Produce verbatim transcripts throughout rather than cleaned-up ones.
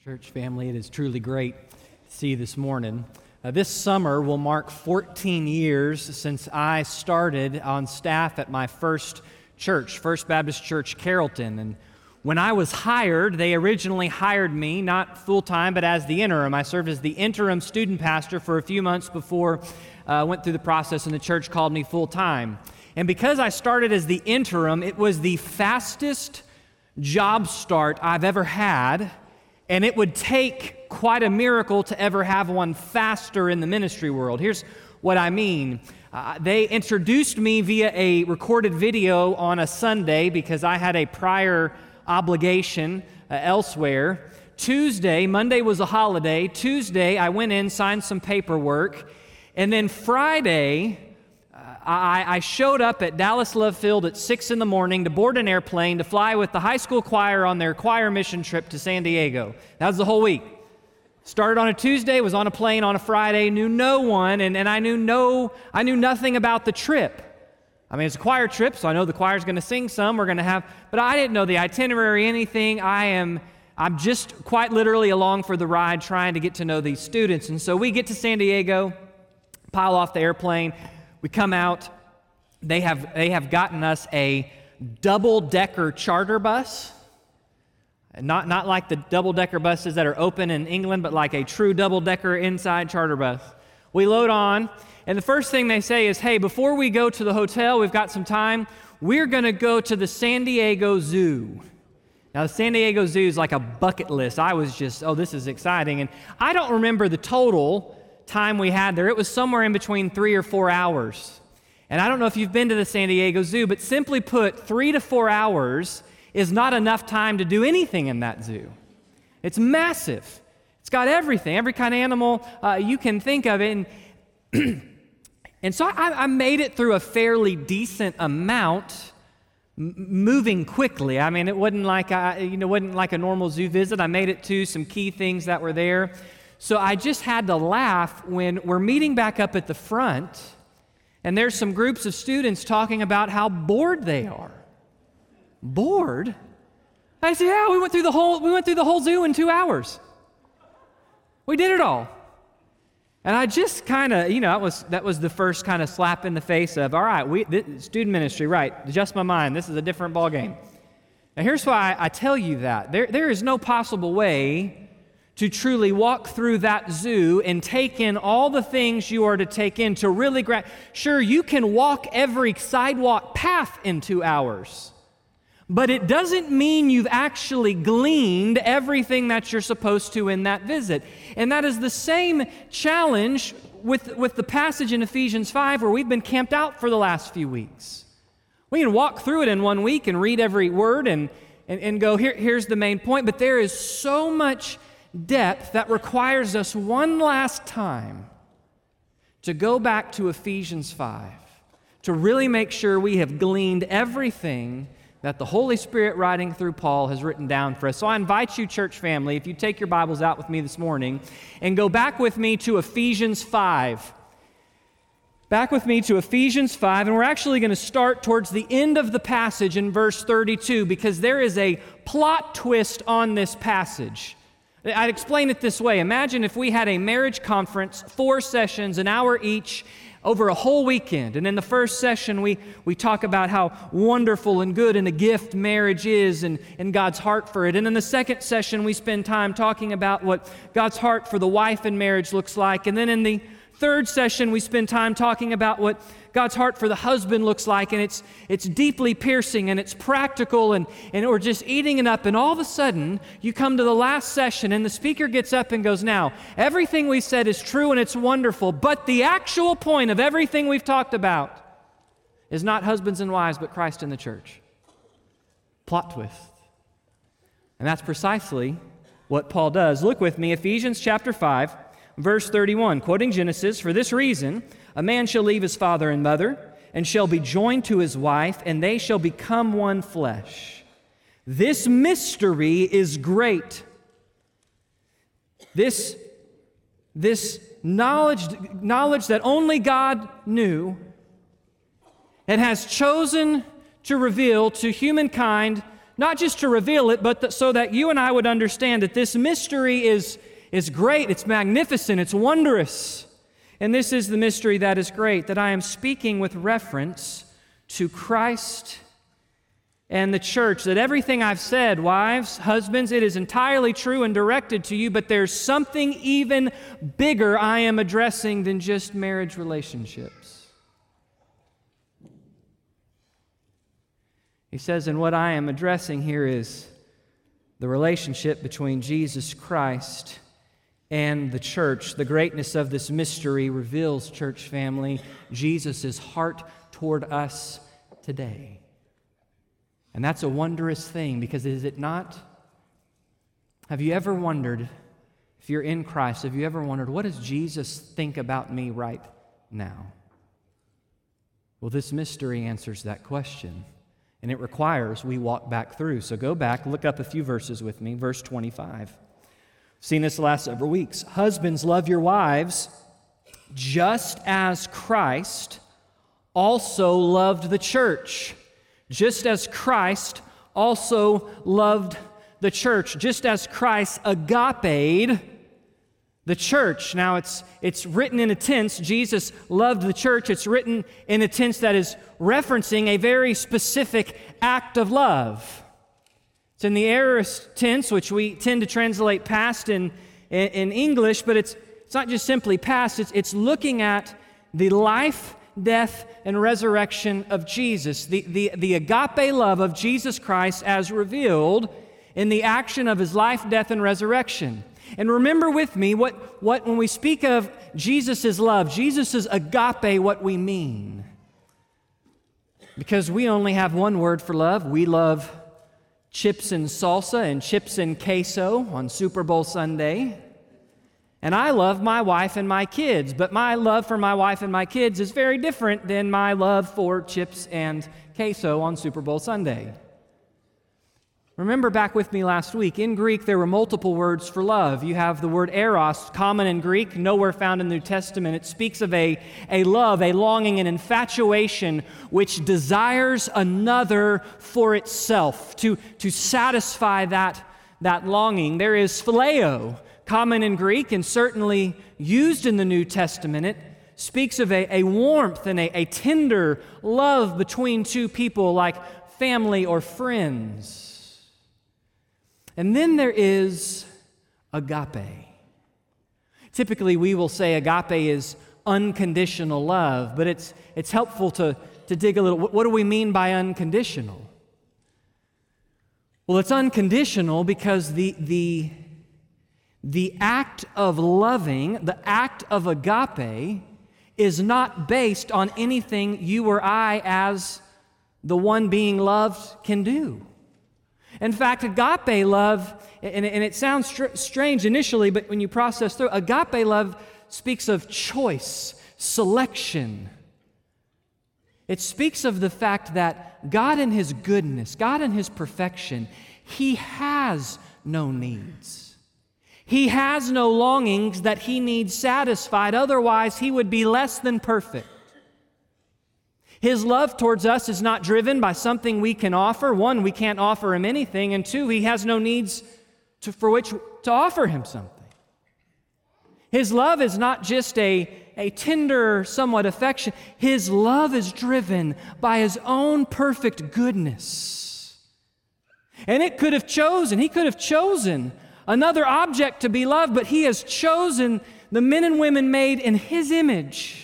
Church family, it is truly great to see you this morning. Uh, this summer will mark fourteen years since I started on staff at my first church, First Baptist Church, Carrollton. And when I was hired, they originally hired me, not full-time, but as the interim. I served as the interim student pastor for a few months before I uh, went through the process and the church called me full-time. And because I started as the interim, it was the fastest job start I've ever had. And it would take quite a miracle to ever have one faster in the ministry world. Here's what I mean. Uh, they introduced me via a recorded video on a Sunday because I had a prior obligation uh, elsewhere. Tuesday, Monday was a holiday. Tuesday, I went in, signed some paperwork. And then Friday, I, I showed up at Dallas Love Field at six in the morning to board an airplane to fly with the high school choir on their choir mission trip to San Diego. That was the whole week. Started on a Tuesday, was on a plane on a Friday, knew no one, and, and I knew no, I knew nothing about the trip. I mean, it's a choir trip, so I know the choir's going to sing some, we're going to have, but I didn't know the itinerary, anything. I am, I'm just quite literally along for the ride trying to get to know these students. And so we get to San Diego, pile off the airplane. We come out, they have they have gotten us a double-decker charter bus, not, not like the double-decker buses that are open in England, but like a true double-decker inside charter bus. We load on, and the first thing they say is, hey, before we go to the hotel, we've got some time, we're going to go to the San Diego Zoo. Now, the San Diego Zoo is like a bucket list. I was just, oh, this is exciting. And I don't remember the total time we had there. It was somewhere in between three or four hours. And I don't know if you've been to the San Diego Zoo, but simply put, three to four hours is not enough time to do anything in that zoo. It's massive. It's got everything, every kind of animal uh, you can think of. And, and so I, I made it through a fairly decent amount, m- moving quickly. I mean, it wasn't like I, you know, wasn't like a normal zoo visit. I made it to some key things that were there. So I just had to laugh when we're meeting back up at the front, and there's some groups of students talking about how bored they are. Bored? I said, yeah, we went through the whole we went through the whole zoo in two hours. We did it all. And I just kind of, you know, that was that was the first kind of slap in the face of, all right, we this, student ministry, right? Adjust my mind. This is a different ballgame. Now here's why I tell you that there there is no possible way to truly walk through that zoo and take in all the things you are to take in to really grab. Sure, you can walk every sidewalk path in two hours, but it doesn't mean you've actually gleaned everything that you're supposed to in that visit. And that is the same challenge with, with the passage in Ephesians five where we've been camped out for the last few weeks. We can walk through it in one week and read every word and, and, and go, Here, here's the main point, but there is so much depth that requires us one last time to go back to Ephesians five, to really make sure we have gleaned everything that the Holy Spirit writing through Paul has written down for us. So I invite you, church family, if you take your Bibles out with me this morning and go back with me to Ephesians five. Back with me to Ephesians five, and we're actually going to start towards the end of the passage in verse thirty-two because there is a plot twist on this passage. I'd explain it this way. Imagine if we had a marriage conference, four sessions, an hour each, over a whole weekend. And in the first session, we, we talk about how wonderful and good and a gift marriage is and, and God's heart for it. And in the second session, we spend time talking about what God's heart for the wife in marriage looks like. And then in the third session, we spend time talking about what God's heart for the husband looks like, and it's it's deeply piercing, and it's practical, and, and we're just eating it up, and all of a sudden, you come to the last session, and the speaker gets up and goes, now, everything we said is true and it's wonderful, but the actual point of everything we've talked about is not husbands and wives, but Christ in the church. Plot twist. And that's precisely what Paul does. Look with me, Ephesians chapter five, verse thirty-one, quoting Genesis, for this reason, a man shall leave his father and mother, and shall be joined to his wife, and they shall become one flesh. This mystery is great. This, this knowledge, knowledge that only God knew and has chosen to reveal to humankind not just to reveal it, but th- so that you and I would understand that this mystery is, is great, it's magnificent, it's wondrous. And this is the mystery that is great, that I am speaking with reference to Christ and the church, that everything I've said, wives, husbands, it is entirely true and directed to you, but there's something even bigger I am addressing than just marriage relationships. He says, and what I am addressing here is the relationship between Jesus Christ and the church. The greatness of this mystery reveals, church family, Jesus' heart toward us today. And that's a wondrous thing, because is it not? Have you ever wondered, if you're in Christ, have you ever wondered, what does Jesus think about me right now? Well, this mystery answers that question, and it requires we walk back through. So go back, look up a few verses with me. Verse twenty-five. Seen this the last several weeks. Husbands, love your wives, just as Christ also loved the church. Just as Christ also loved the church. Just as Christ agape'd the church. Now, it's, it's written in a tense, Jesus loved the church. It's written in a tense that is referencing a very specific act of love. It's in the aorist tense, which we tend to translate past in, in, in English, but it's, it's not just simply past, it's, it's looking at the life, death, and resurrection of Jesus, the, the, the agape love of Jesus Christ as revealed in the action of his life, death, and resurrection. And remember with me, what, what when we speak of Jesus' love, Jesus' agape, what we mean. Because we only have one word for love. We love chips and salsa and chips and queso on Super Bowl Sunday. And I love my wife and my kids, but my love for my wife and my kids is very different than my love for chips and queso on Super Bowl Sunday. Remember back with me last week, in Greek there were multiple words for love. You have the word eros, common in Greek, nowhere found in the New Testament. It speaks of a, a love, a longing, an infatuation which desires another for itself, to, to satisfy that, that longing. There is phileo, common in Greek and certainly used in the New Testament. It speaks of a, a warmth and a, a tender love between two people like family or friends. And then there is agape. Typically we will say agape is unconditional love, but it's, it's helpful to, to dig a little. What do we mean by unconditional? Well, it's unconditional because the, the The act of loving, the act of agape, is not based on anything you or I, as the one being loved, can do. In fact, agape love, and it sounds str- strange initially, but when you process through, agape love speaks of choice, selection. It speaks of the fact that God in His goodness, God in His perfection, He has no needs. He has no longings that He needs satisfied. Otherwise, He would be less than perfect. His love towards us is not driven by something we can offer. One, we can't offer Him anything. And two, He has no needs to, for which to offer Him something. His love is not just a, a tender, somewhat affection. His love is driven by His own perfect goodness. And it could have chosen, He could have chosen another object to be loved, but He has chosen the men and women made in His image.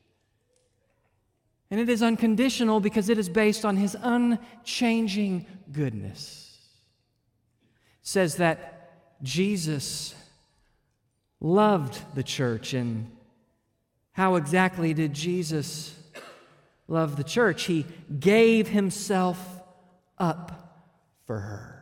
And it is unconditional because it is based on His unchanging goodness. It says that Jesus loved the church. And how exactly did Jesus love the church? He gave Himself up for her.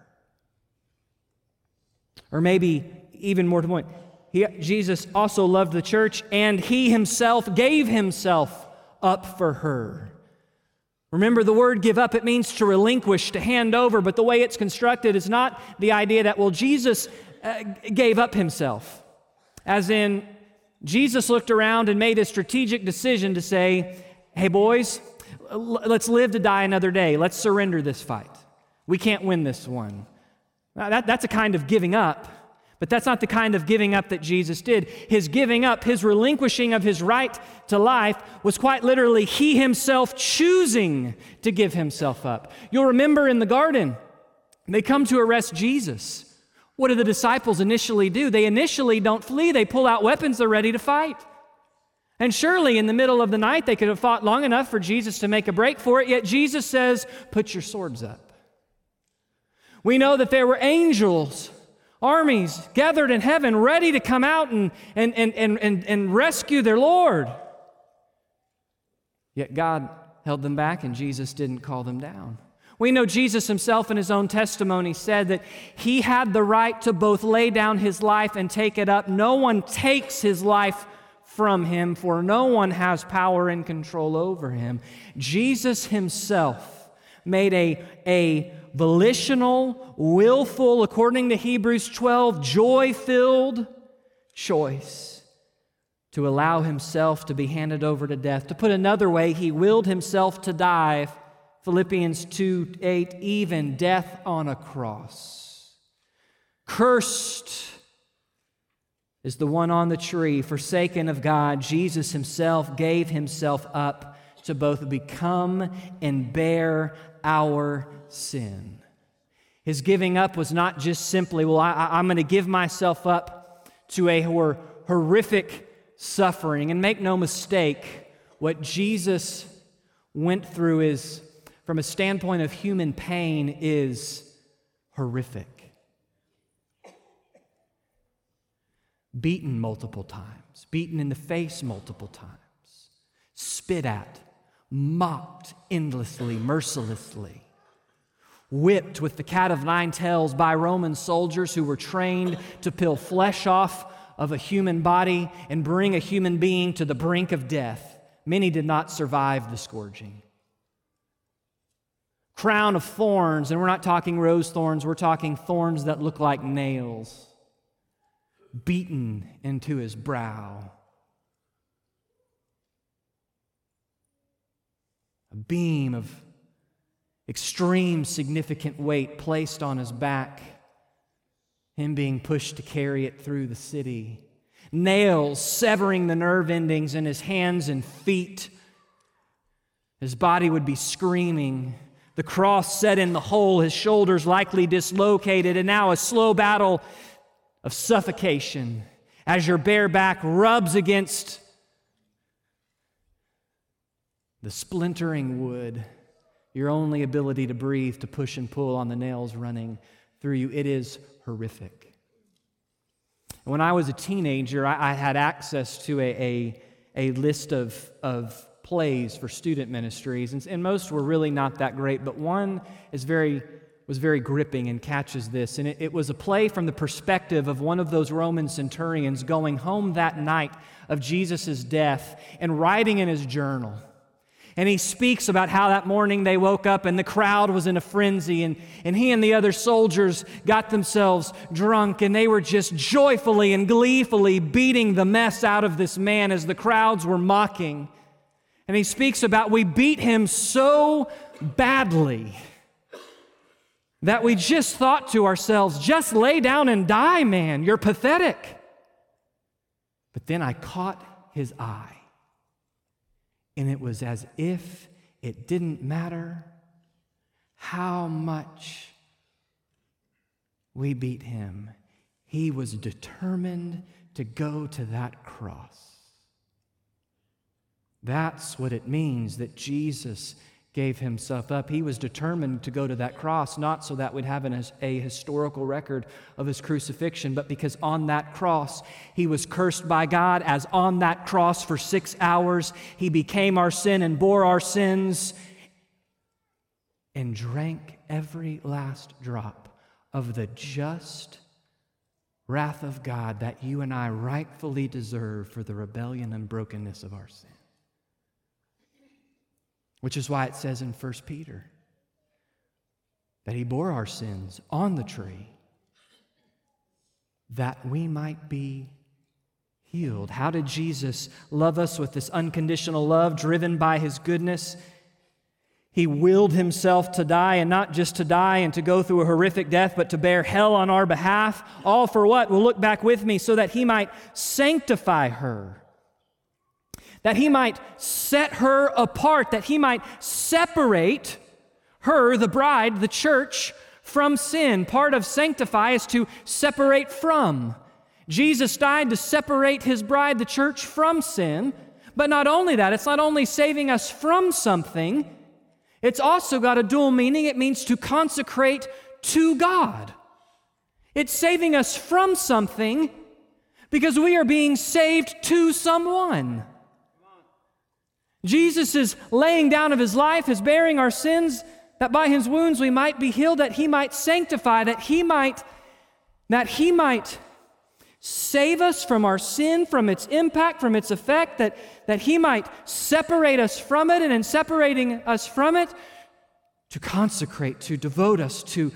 Or maybe even more to the point, he, Jesus also loved the church, and He Himself gave Himself up for her. Remember, the word give up, it means to relinquish, to hand over, but the way it's constructed is not the idea that, well, Jesus uh, gave up Himself. As in, Jesus looked around and made a strategic decision to say, hey boys, let's live to die another day. Let's surrender this fight. We can't win this one. Now, that, that's a kind of giving up, but that's not the kind of giving up that Jesus did. His giving up, his relinquishing of his right to life was quite literally he himself choosing to give himself up. You'll remember in the garden, they come to arrest Jesus. What do the disciples initially do? They initially don't flee. They pull out weapons. They're ready to fight. And surely in the middle of the night, they could have fought long enough for Jesus to make a break for it, yet Jesus says, put your swords up. We know that there were angels, armies gathered in heaven, ready to come out and, and, and, and, and, and rescue their Lord. Yet God held them back, and Jesus didn't call them down. We know Jesus himself in his own testimony said that he had the right to both lay down his life and take it up. No one takes his life from him, for no one has power and control over him. Jesus himself made a, a volitional, willful, according to Hebrews twelve, joy-filled choice to allow himself to be handed over to death. To put another way, he willed himself to die. Philippians two eight, even death on a cross. Cursed is the one on the tree, forsaken of God. Jesus himself gave himself up to both become and bear our sin. His giving up was not just simply, well, I, I'm going to give myself up to a hor- horrific suffering. And make no mistake, what Jesus went through is, from a standpoint of human pain, is horrific. Beaten multiple times, beaten in the face multiple times, spit at, mocked endlessly, mercilessly, whipped with the cat of nine tails by Roman soldiers who were trained to peel flesh off of a human body and bring a human being to the brink of death. Many did not survive the scourging. Crown of thorns, and we're not talking rose thorns, we're talking thorns that look like nails, beaten into his brow. A beam of extreme significant weight placed on his back, him being pushed to carry it through the city. Nails severing the nerve endings in his hands and feet. His body would be screaming. The cross set in the hole, his shoulders likely dislocated, and now a slow battle of suffocation as your bare back rubs against the splintering wood, your only ability to breathe, to push and pull on the nails running through you. It is horrific. When I was a teenager, I, I had access to a, a, a list of, of plays for student ministries, and, and most were really not that great, but one is very was very gripping and catches this. And it, it was a play from the perspective of one of those Roman centurions going home that night of Jesus' death and writing in his journal. And he speaks about how that morning they woke up and the crowd was in a frenzy, and, and he and the other soldiers got themselves drunk, and they were just joyfully and gleefully beating the mess out of this man as the crowds were mocking. And he speaks about, we beat him so badly that we just thought to ourselves, just lay down and die, man. You're pathetic. But then I caught his eye, and it was as if it didn't matter how much we beat him. He was determined to go to that cross. That's what it means that Jesus gave himself up. He was determined to go to that cross, not so that we'd have an, a historical record of his crucifixion, but because on that cross, he was cursed by God, as on that cross for six hours, he became our sin and bore our sins and drank every last drop of the just wrath of God that you and I rightfully deserve for the rebellion and brokenness of our sin. Which is why it says in First Peter that he bore our sins on the tree that we might be healed. How did Jesus love us with this unconditional love driven by his goodness? He willed himself to die, and not just to die and to go through a horrific death, but to bear hell on our behalf. All for what? Well, look back with me. So that he might sanctify her, that he might set her apart, that he might separate her, the bride, the church, from sin. Part of sanctify is to separate from. Jesus died to separate his bride, the church, from sin. But not only that, it's not only saving us from something, it's also got a dual meaning. It means to consecrate to God. It's saving us from something because we are being saved to someone. Jesus is laying down of his life, his bearing our sins, that by his wounds we might be healed, that he might sanctify, that he might, that he might save us from our sin, from its impact, from its effect, that, that he might separate us from it, and in separating us from it, to consecrate, to devote us, to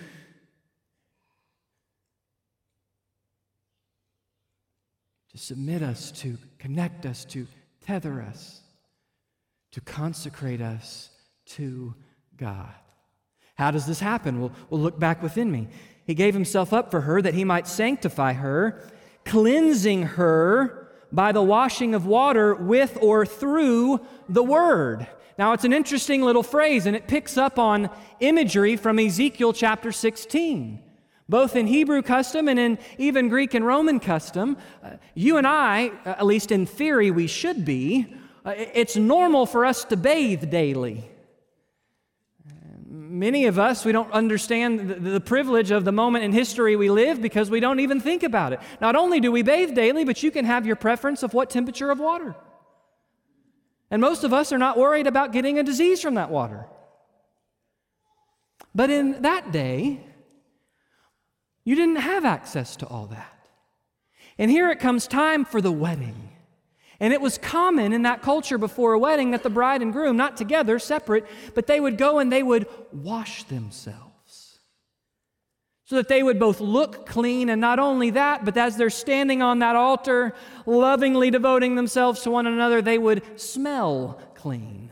to submit us, to connect us, to tether us, to consecrate us to God. How does this happen? We'll, we'll look back within me. He gave himself up for her that he might sanctify her, cleansing her by the washing of water with or through the Word. Now, it's an interesting little phrase, and it picks up on imagery from Ezekiel chapter sixteen. Both in Hebrew custom and in even Greek and Roman custom, uh, you and I, uh, at least in theory we should be, uh, it's normal for us to bathe daily. Many of us, we don't understand the, the privilege of the moment in history we live because we don't even think about it. Not only do we bathe daily, but you can have your preference of what temperature of water. And most of us are not worried about getting a disease from that water. But in that day, you didn't have access to all that. And here it comes time for the wedding. And it was common in that culture before a wedding that the bride and groom, not together, separate, but they would go and they would wash themselves so that they would both look clean, and not only that, but as they're standing on that altar, lovingly devoting themselves to one another, they would smell clean.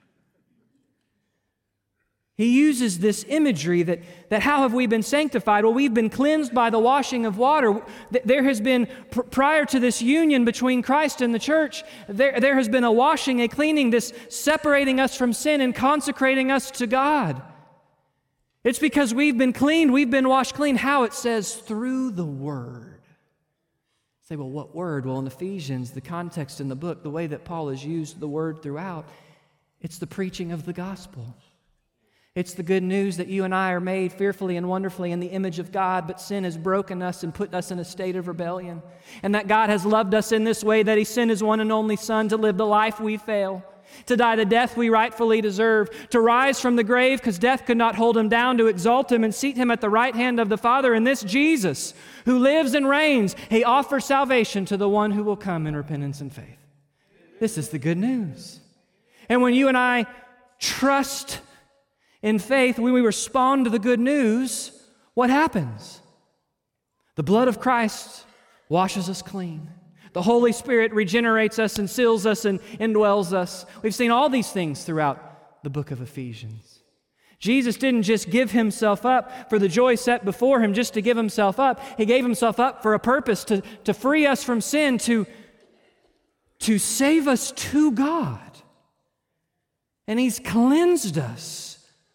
He uses this imagery that, that how have we been sanctified? Well, we've been cleansed by the washing of water. There has been, pr- prior to this union between Christ and the church, there, there has been a washing, a cleaning, this separating us from sin and consecrating us to God. It's because we've been cleaned, we've been washed clean. How? It says through the Word. You say, well, what word? Well, in Ephesians, the context in the book, the way that Paul has used the word throughout, it's the preaching of the gospel. It's the good news that you and I are made fearfully and wonderfully in the image of God, but sin has broken us and put us in a state of rebellion. And that God has loved us in this way, that He sent His one and only Son to live the life we fail, to die the death we rightfully deserve, to rise from the grave because death could not hold Him down, to exalt Him and seat Him at the right hand of the Father. And this Jesus, who lives and reigns, He offers salvation to the one who will come in repentance and faith. This is the good news. And when you and I trust in faith, when we respond to the good news, what happens? The blood of Christ washes us clean. The Holy Spirit regenerates us and seals us and indwells us. We've seen all these things throughout the book of Ephesians. Jesus didn't just give Himself up for the joy set before Him just to give Himself up. He gave Himself up for a purpose, to, to free us from sin, to, to save us to God. And He's cleansed us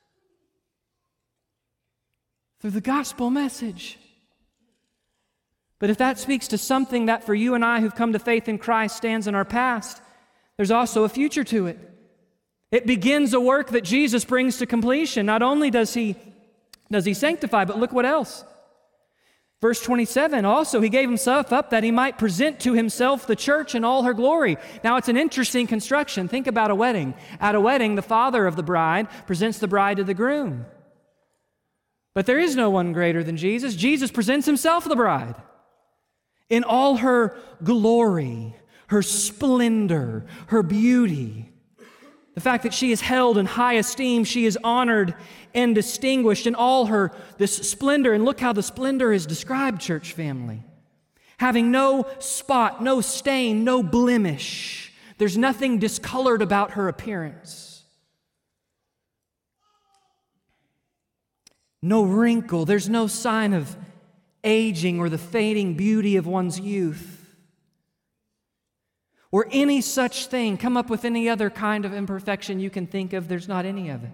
through the gospel message. But if that speaks to something that for you and I who've come to faith in Christ stands in our past, there's also a future to it. It begins a work that Jesus brings to completion. Not only does He, does he sanctify, but look what else. Verse twenty-seven, also He gave Himself up that He might present to Himself the church in all her glory. Now it's an interesting construction. Think about a wedding. At a wedding, the father of the bride presents the bride to the groom. But there is no one greater than Jesus. Jesus presents Himself the bride in all her glory, her splendor, her beauty. The fact that she is held in high esteem, she is honored and distinguished in all her this splendor. And look how the splendor is described, church family. Having no spot, no stain, no blemish. There's nothing discolored about her appearance. no wrinkle. There's no sign of aging or the fading beauty of one's youth, or any such thing. Come up with any other kind of imperfection you can think of. There's not any of it.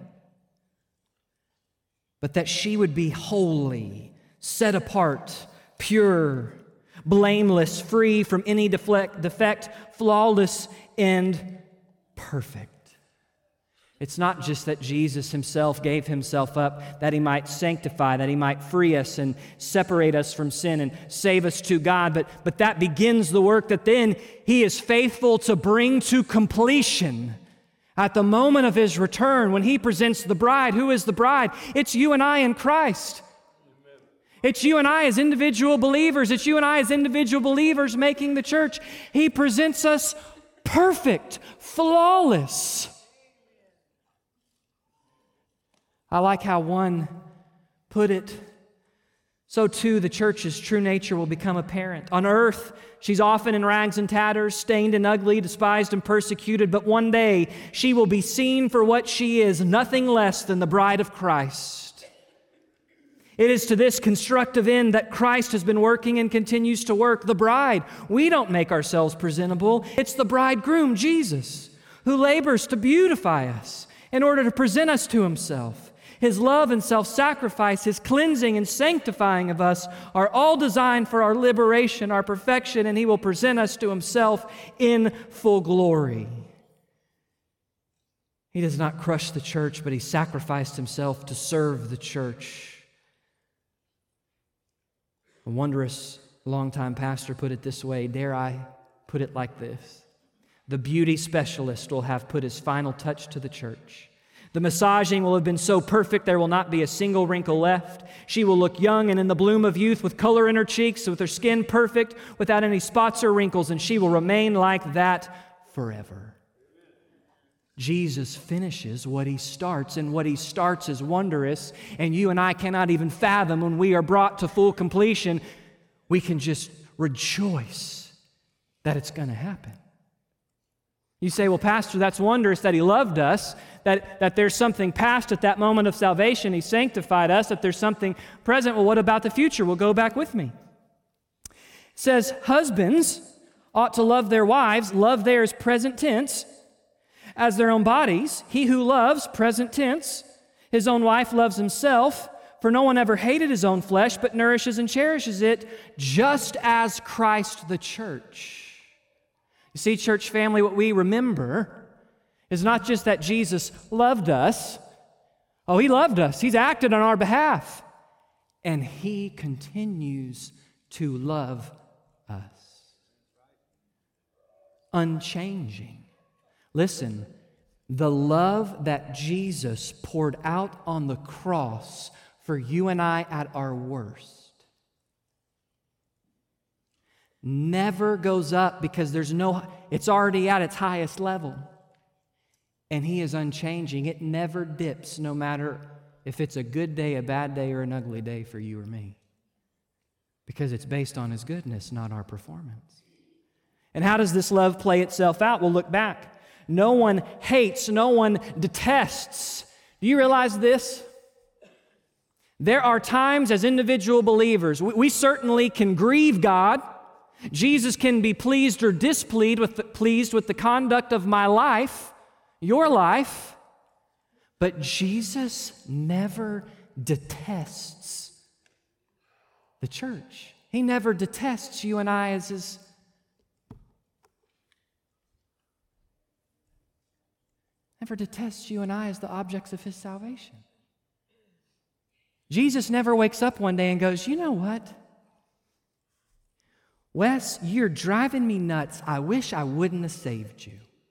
But that she would be holy, set apart, pure, blameless, free from any deflect, defect, flawless, and perfect. It's not just that Jesus himself gave himself up that he might sanctify, that he might free us and separate us from sin and save us to God, but, but that begins the work that then he is faithful to bring to completion at the moment of his return when he presents the bride. Who is the bride? It's you and I in Christ. Amen. It's you and I as individual believers. It's you and I as individual believers making the church. He presents us perfect, flawless. I like how one put it. So too the church's true nature will become apparent. On earth, she's often in rags and tatters, stained and ugly, despised and persecuted, but one day she will be seen for what she is, nothing less than the bride of Christ. It is to this constructive end that Christ has been working and continues to work. The bride, we don't make ourselves presentable. It's the bridegroom, Jesus, who labors to beautify us in order to present us to himself. His love and self-sacrifice, his cleansing and sanctifying of us are all designed for our liberation, our perfection, and he will present us to himself in full glory. He does not crush the church, but he sacrificed himself to serve the church. A wondrous longtime pastor put it this way, dare I put it like this: the beauty specialist will have put his final touch to the church. The massaging will have been so perfect there will not be a single wrinkle left. She will look young and in the bloom of youth with color in her cheeks, with her skin perfect, without any spots or wrinkles, and she will remain like that forever. Jesus finishes what he starts, and what he starts is wondrous, and you and I cannot even fathom when we are brought to full completion. We can just rejoice that it's going to happen. You say, well, Pastor, that's wondrous that he loved us, that, that there's something past at that moment of salvation. He sanctified us, that there's something present. Well, what about the future? Well, go back with me. It says, husbands ought to love their wives, love theirs present tense, as their own bodies. He who loves, present tense, his own wife loves himself, for no one ever hated his own flesh, but nourishes and cherishes it, just as Christ the church. You see, church family, what we remember is not just that Jesus loved us. Oh, he loved us. He's acted on our behalf. And he continues to love us. Unchanging. Listen, the love that Jesus poured out on the cross for you and I at our worst never goes up, because there's no, it's already at its highest level. And he is unchanging. It never dips, no matter if it's a good day, a bad day, or an ugly day for you or me. Because it's based on his goodness, not our performance. And how does this love play itself out? Well, look back. No one hates, no one detests. Do you realize this? There are times as individual believers, we, we certainly can grieve God. Jesus can be pleased or displeased with the, pleased with the conduct of my life, your life, but Jesus never detests the church. He never detests you and I as his never detests you and I as the objects of his salvation. Jesus never wakes up one day and goes, you know what? Wes, you're driving me nuts. I wish I wouldn't have saved you.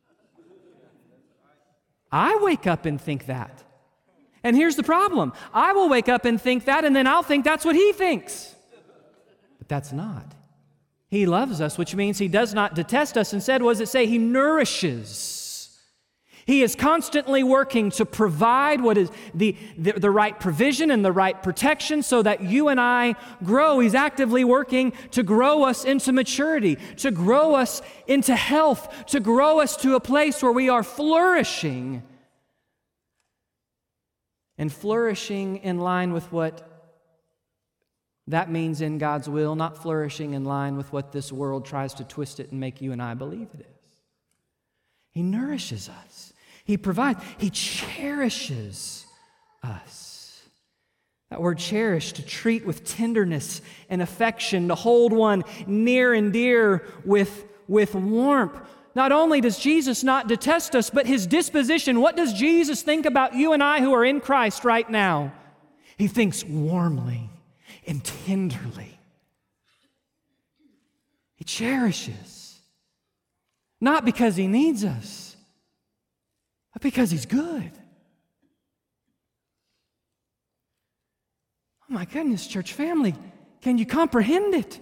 I wake up and think that. And here's the problem. I will wake up and think that, and then I'll think that's what he thinks. But that's not. He loves us, which means he does not detest us. Instead, what does it say? He nourishes. He is constantly working to provide what is the, the, the right provision and the right protection so that you and I grow. He's actively working to grow us into maturity, to grow us into health, to grow us to a place where we are flourishing and flourishing in line with what that means in God's will, not flourishing in line with what this world tries to twist it and make you and I believe it is. He nourishes us. He provides. He cherishes us. That word cherish, to treat with tenderness and affection, to hold one near and dear with, with warmth. Not only does Jesus not detest us, but His disposition. What does Jesus think about you and I who are in Christ right now? He thinks warmly and tenderly. He cherishes. Not because He needs us, but because He's good. Oh my goodness, church family, can you comprehend it?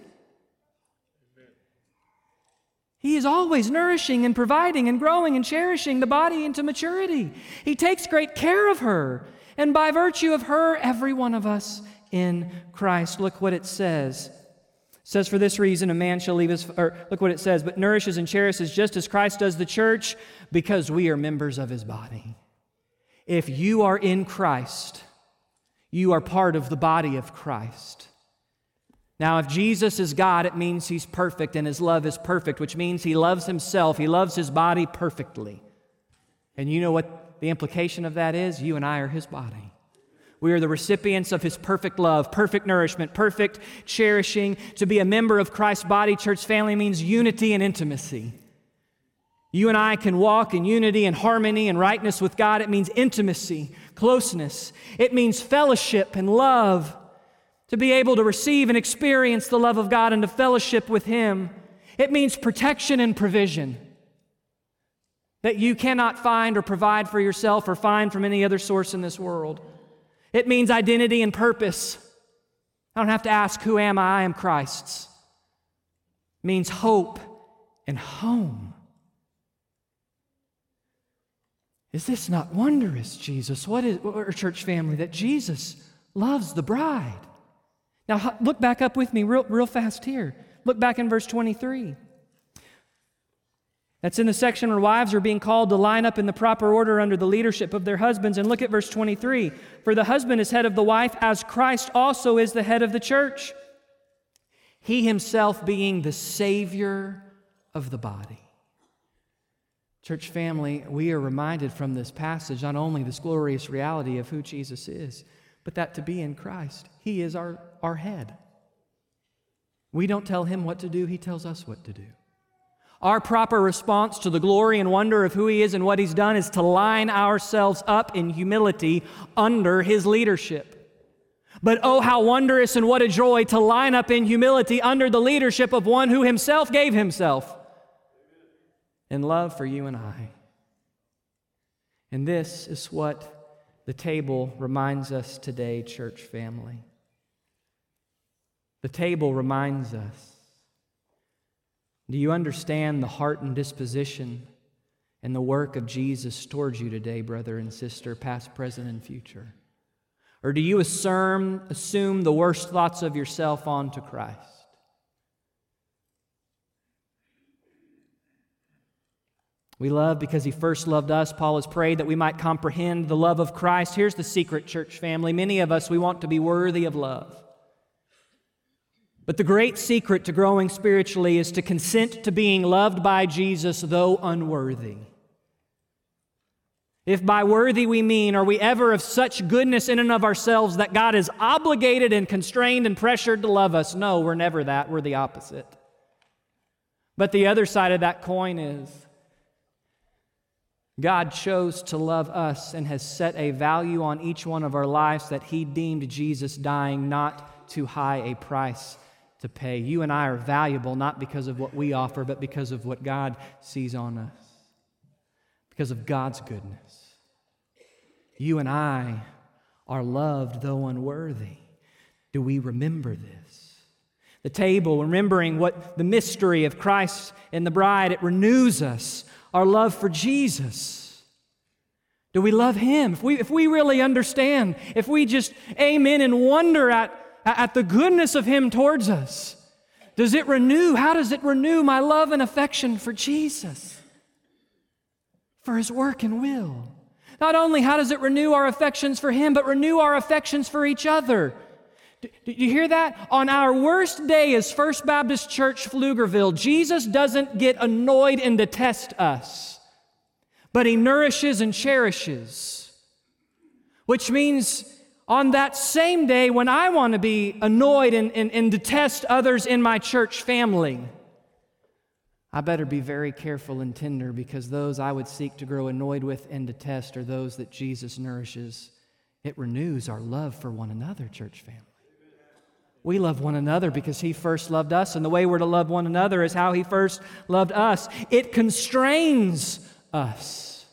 He is always nourishing and providing and growing and cherishing the body into maturity. He takes great care of her. And by virtue of her, every one of us in Christ. Look what it says. It says, for this reason, a man shall leave his... Or look what it says. But nourishes and cherishes just as Christ does the church, because we are members of His body. If you are in Christ, you are part of the body of Christ. Now, if Jesus is God, it means He's perfect and His love is perfect, which means He loves Himself. He loves His body perfectly. And you know what the implication of that is? You and I are His body. We are the recipients of His perfect love, perfect nourishment, perfect cherishing. To be a member of Christ's body, church family, means unity and intimacy. You and I can walk in unity and harmony and rightness with God. It means intimacy, closeness. It means fellowship and love. To be able to receive and experience the love of God and to fellowship with Him. It means protection and provision that you cannot find or provide for yourself or find from any other source in this world. It means identity and purpose. I don't have to ask, who am I? I am Christ's. It means hope and home. Is this not wondrous, Jesus? What is, or church family, that Jesus loves the bride? Now, look back up with me real, real fast here. Look back in verse twenty-three. That's in the section where wives are being called to line up in the proper order under the leadership of their husbands. And look at verse twenty-three. For the husband is head of the wife, as Christ also is the head of the church. He Himself being the Savior of the body. Church family, we are reminded from this passage not only this glorious reality of who Jesus is, but that to be in Christ, He is our, our head. We don't tell Him what to do, He tells us what to do. Our proper response to the glory and wonder of who He is and what He's done is to line ourselves up in humility under His leadership. But oh, how wondrous and what a joy to line up in humility under the leadership of one who Himself gave Himself in love for you and I. And this is what the table reminds us today, church family. The table reminds us. Do you understand the heart and disposition and the work of Jesus towards you today, brother and sister, past, present, and future? Or do you assume, assume the worst thoughts of yourself onto Christ? We love because He first loved us. Paul has prayed that we might comprehend the love of Christ. Here's the secret, church family. Many of us, we want to be worthy of love. But the great secret to growing spiritually is to consent to being loved by Jesus, though unworthy. If by worthy we mean, are we ever of such goodness in and of ourselves that God is obligated and constrained and pressured to love us? No, we're never that. We're the opposite. But the other side of that coin is God chose to love us and has set a value on each one of our lives that He deemed Jesus dying not too high a price to pay. You and I are valuable not because of what we offer, but because of what God sees on us. Because of God's goodness. You and I are loved though unworthy. Do we remember this? The table, remembering what the mystery of Christ and the bride, it renews us. Our love for Jesus. Do we love Him? If we, if we really understand, if we just amen and wonder at, at the goodness of Him towards us, does it renew? How does it renew my love and affection for Jesus? For His work and will? Not only how does it renew our affections for Him, but renew our affections for each other. Do you hear that? On our worst day as First Baptist Church Pflugerville, Jesus doesn't get annoyed and detest us, but He nourishes and cherishes. Which means on that same day when I want to be annoyed and, and, and detest others in my church family, I better be very careful and tender, because those I would seek to grow annoyed with and detest are those that Jesus nourishes. It renews our love for one another, church family. We love one another because He first loved us, and the way we're to love one another is how He first loved us. It constrains us.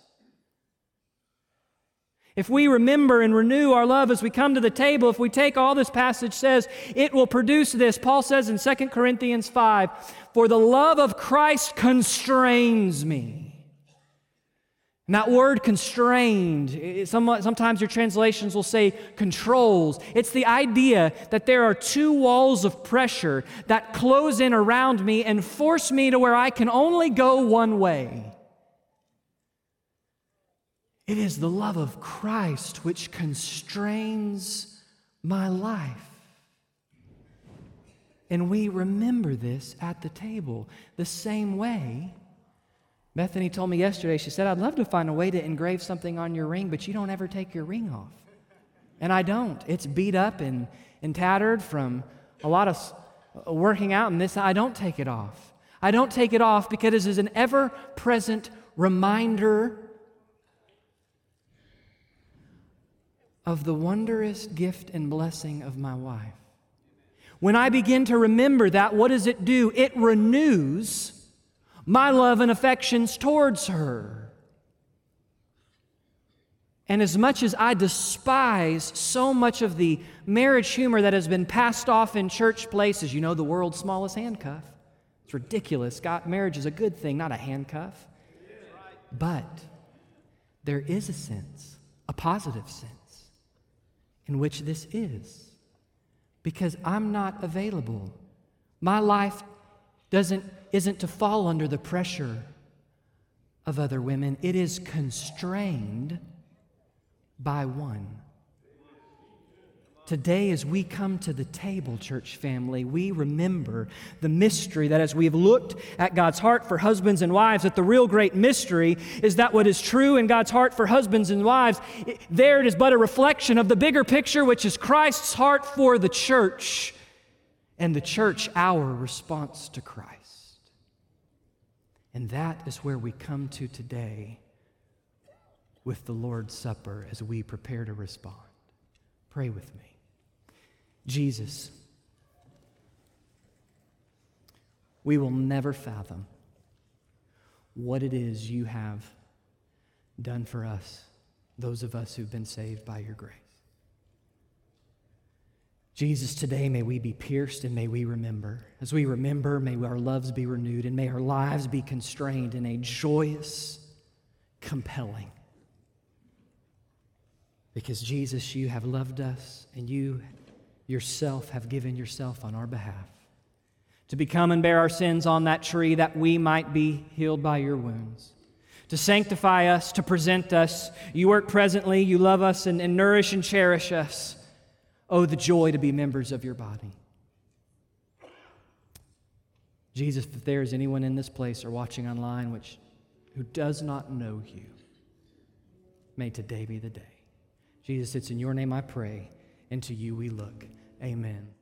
If we remember and renew our love as we come to the table, if we take all this passage says, it will produce this. Paul says in Second Corinthians five, "For the love of Christ constrains me." And that word constrained, sometimes your translations will say controls. It's the idea that there are two walls of pressure that close in around me and force me to where I can only go one way. It is the love of Christ which constrains my life. And we remember this at the table the same way. Bethany told me yesterday, she said, "I'd love to find a way to engrave something on your ring, but you don't ever take your ring off." And I don't. It's beat up and, and tattered from a lot of working out, and this, I don't take it off. I don't take it off because it is an ever-present reminder of the wondrous gift and blessing of my wife. When I begin to remember that, what does it do? It renews my love and affections towards her. And as much as I despise so much of the marriage humor that has been passed off in church places, you know, the world's smallest handcuff. It's ridiculous. God, marriage is a good thing, not a handcuff. But there is a sense, a positive sense, in which this is. Because I'm not available. My life doesn't isn't to fall under the pressure of other women. It is constrained by one. Today, as we come to the table, church family, we remember the mystery that as we've looked at God's heart for husbands and wives, that the real great mystery is that what is true in God's heart for husbands and wives, it, there it is but a reflection of the bigger picture, which is Christ's heart for the church, and the church our response to Christ. And that is where we come to today with the Lord's Supper as we prepare to respond. Pray with me. Jesus, we will never fathom what it is you have done for us, those of us who've been saved by your grace. Jesus, today may we be pierced and may we remember. As we remember, may our loves be renewed and may our lives be constrained in a joyous, compelling. Because Jesus, you have loved us and you yourself have given yourself on our behalf to become and bear our sins on that tree that we might be healed by your wounds. To sanctify us, to present us. You work presently, you love us and, and nourish and cherish us. Oh, the joy to be members of your body. Jesus, if there is anyone in this place or watching online which who does not know you, may today be the day. Jesus, it's in your name I pray, and to you we look. Amen.